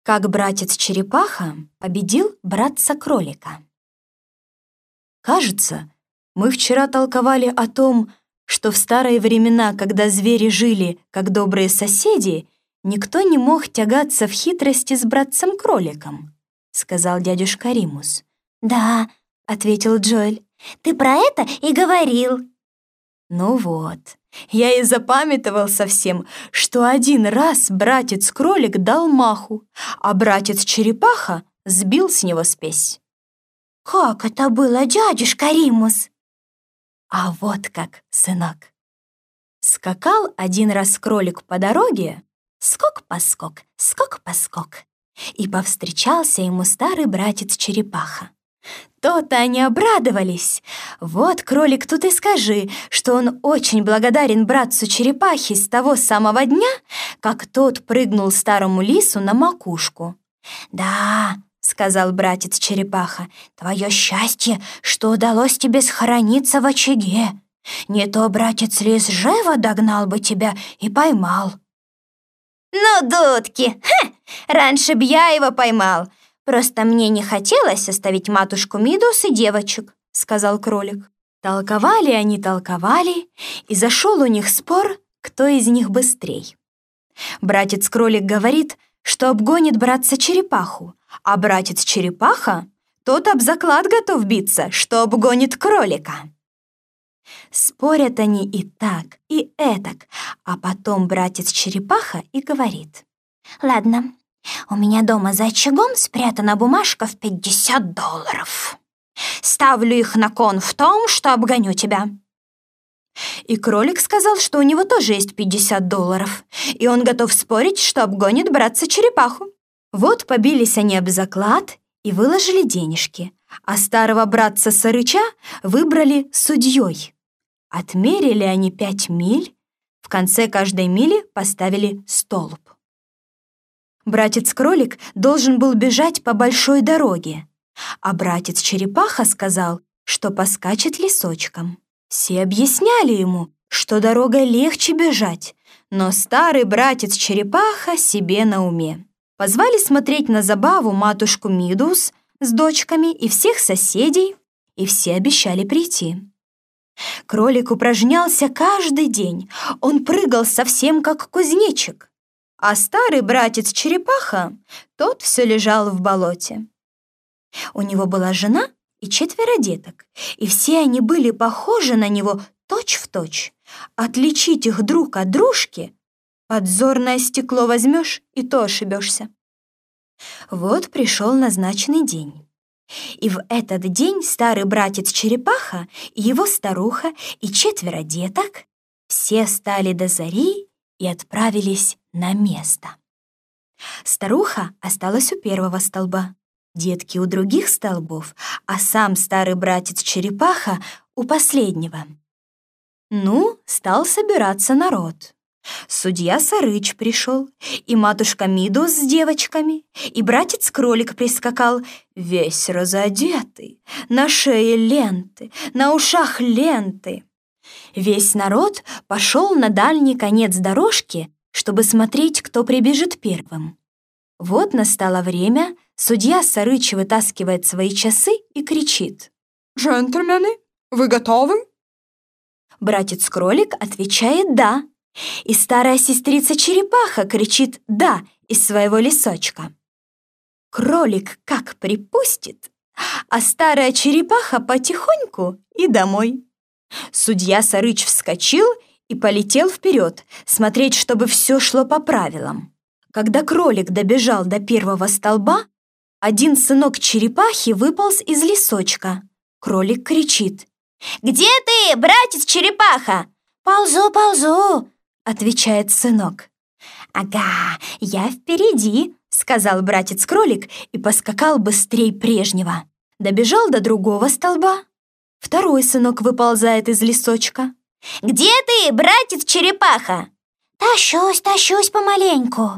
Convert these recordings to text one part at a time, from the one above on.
Как братец-черепаха победил братца-кролика. Кажется, мы вчера толковали о том, что в старые времена, когда звери жили как добрые соседи, никто не мог тягаться в хитрости с братцем-кроликом, сказал дядюшка Римус. «Да», — ответил Джоэль, — «ты про это и говорил». Ну вот, я и запамятовал совсем, что один раз братец-кролик дал маху, а братец-черепаха сбил с него спесь. «Как это было, дядюшка Римус?» А вот как, сынок. Скакал один раз кролик по дороге, скок-поскок, скок-поскок, и повстречался ему старый братец-черепаха. То-то они обрадовались. Вот, кролик, тут и скажи, что он очень благодарен братцу-черепахе с того самого дня, как тот прыгнул старому лису на макушку. «Да», — сказал братец-черепаха, — «твое счастье, что удалось тебе схорониться в очаге. Не то братец-лис живо догнал бы тебя и поймал». «Ну, дудки! Ха! Раньше б я его поймал. Просто мне не хотелось оставить матушку Мидус и девочек», — сказал кролик. Толковали они, толковали, и зашел у них спор, кто из них быстрей. Братец-кролик говорит, что обгонит братца-черепаху, а братец-черепаха, тот об заклад готов биться, что обгонит кролика. Спорят они и так, и этак, а потом братец-черепаха и говорит: «Ладно, у меня дома за очагом спрятана бумажка в $50. Ставлю их на кон в том, что обгоню тебя». И кролик сказал, что у него тоже есть $50, и он готов спорить, что обгонит братца-черепаху. Вот побились они об заклад и выложили денежки, а старого братца-сарыча выбрали судьей. Отмерили они 5 миль, в конце каждой мили поставили столб. Братец-кролик должен был бежать по большой дороге, а братец-черепаха сказал, что поскачет лесочком. Все объясняли ему, что дорогой легче бежать, но старый братец-черепаха себе на уме. Позвали смотреть на забаву матушку Мидус с дочками и всех соседей, и все обещали прийти. Кролик упражнялся каждый день, он прыгал совсем как кузнечик, а старый братец-черепаха, тот все лежал в болоте. У него была жена и 4 деток, и все они были похожи на него точь-в-точь. Отличить их друг от дружки — подзорное стекло возьмешь, и то ошибешься. Вот пришел назначенный день. И в этот день старый братец-черепаха и его старуха и 4 деток все встали до зари и отправились на место. Старуха осталась у первого столба, детки у других столбов, а сам старый братец-черепаха у последнего. Ну, стал собираться народ. Судья-сарыч пришел, и матушка Мидус с девочками, и братец-кролик прискакал, весь разодетый, на шее ленты, на ушах ленты. Весь народ пошел на дальний конец дорожки, чтобы смотреть, кто прибежит первым. Вот настало время, судья-сарыч вытаскивает свои часы и кричит: «Джентльмены, вы готовы?» Братец-кролик отвечает «да», и старая сестрица-черепаха кричит «да» из своего лесочка. Кролик как припустит, а старая черепаха потихоньку и домой. Судья-сарыч вскочил и полетел вперед, смотреть, чтобы все шло по правилам. Когда кролик добежал до первого столба, один сынок черепахи выполз из лесочка. Кролик кричит: «Где ты, братец-черепаха?» «Ползу, ползу», — отвечает сынок. «Ага, я впереди», — сказал братец-кролик и поскакал быстрей прежнего. Добежал до другого столба. Второй сынок выползает из лесочка. «Где ты, братец-черепаха?» «Тащусь помаленьку».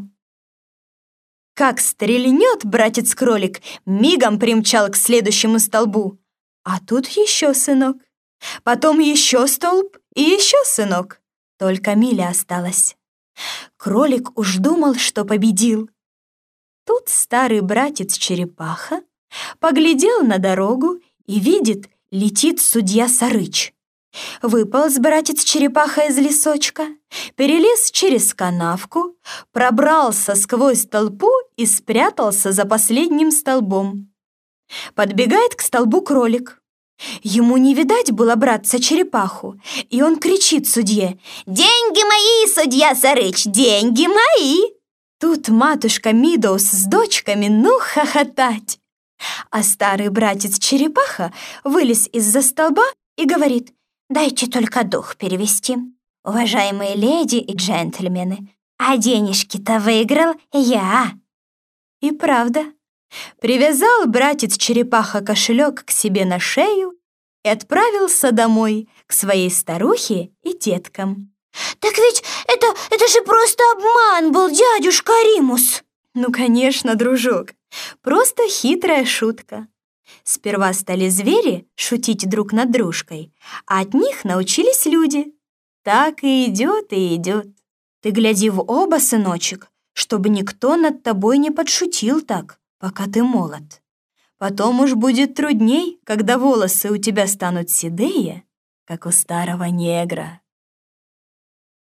Как стрельнет братец-кролик, мигом примчал к следующему столбу. А тут еще сынок. Потом еще столб и еще сынок. Только миля осталась. Кролик уж думал, что победил. Тут старый братец-черепаха поглядел на дорогу и видит, летит судья Сарыч. Выполз братец-черепаха из лесочка, перелез через канавку, пробрался сквозь толпу и спрятался за последним столбом. Подбегает к столбу кролик. Ему не видать было братца-черепаху, и он кричит судье: «Деньги мои, судья Сарыч, деньги мои!» Тут матушка Мидоус с дочками, ну хохотать! А старый братец-черепаха вылез из-за столба и говорит: «Дайте только дух перевести, уважаемые леди и джентльмены, а денежки-то выиграл я». И правда, привязал братец-черепаха кошелек к себе на шею и отправился домой к своей старухе и теткам. «Так ведь это же просто обман был, дядюшка Римус!» Ну, конечно, дружок, просто хитрая шутка. Сперва стали звери шутить друг над дружкой, а от них научились люди. Так и идет, и идет. Ты гляди в оба, сыночек, чтобы никто над тобой не подшутил так, пока ты молод. Потом уж будет трудней, когда волосы у тебя станут седые, как у старого негра.